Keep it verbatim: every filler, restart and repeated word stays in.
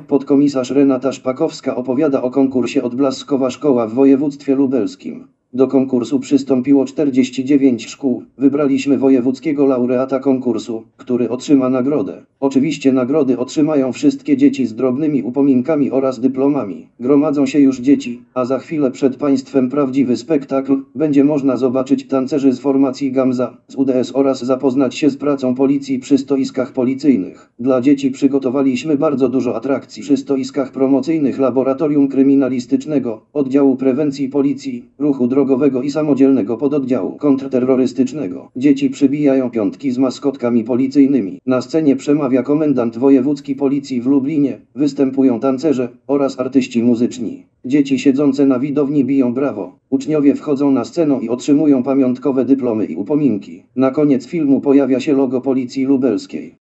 Podkomisarz Renata Szpakowska opowiada o konkursie Odblaskowa Szkoła w województwie lubelskim. Do konkursu przystąpiło czterdzieści dziewięć szkół. Wybraliśmy wojewódzkiego laureata konkursu, który otrzyma nagrodę. Oczywiście nagrody otrzymają wszystkie dzieci z drobnymi upominkami oraz dyplomami. Gromadzą się już dzieci, a za chwilę przed Państwem prawdziwy spektakl. Będzie można zobaczyć tancerzy z formacji Gamza, z U D S oraz zapoznać się z pracą policji przy stoiskach policyjnych. Dla dzieci przygotowaliśmy bardzo dużo atrakcji. Przy stoiskach promocyjnych Laboratorium Kryminalistycznego, Oddziału Prewencji Policji, Ruchu Drogowego i Samodzielnego Pododdziału Kontrterrorystycznego. Dzieci przybijają piątki z maskotkami policyjnymi. Na scenie przemawia komendant wojewódzki policji w Lublinie, występują tancerze oraz artyści muzyczni. Dzieci siedzące na widowni biją brawo. Uczniowie wchodzą na scenę i otrzymują pamiątkowe dyplomy i upominki. Na koniec filmu pojawia się logo Policji Lubelskiej.